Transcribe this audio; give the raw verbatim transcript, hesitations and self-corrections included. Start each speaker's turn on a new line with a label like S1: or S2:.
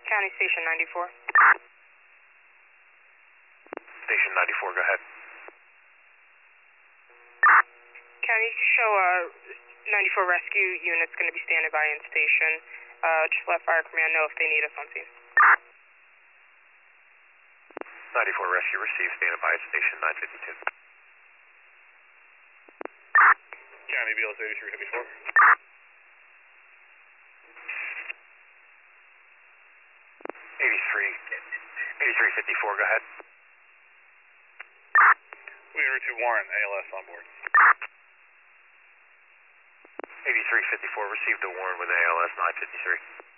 S1: County Station ninety-four.
S2: Station ninety-four, go ahead.
S1: County, show uh, ninety-four rescue units going to be standing by in station. Uh, just let fire command know if they need us on scene.
S2: ninety-four rescue received, standing by at station nine fifty-two.
S3: County B L S eighty-three fifty-four.
S2: eighty-three, eighty-three fifty-four, go ahead.
S3: We are to Warren, A L S on board.
S2: eighty-three fifty-four, received a Warren with A L S nine fifty-three.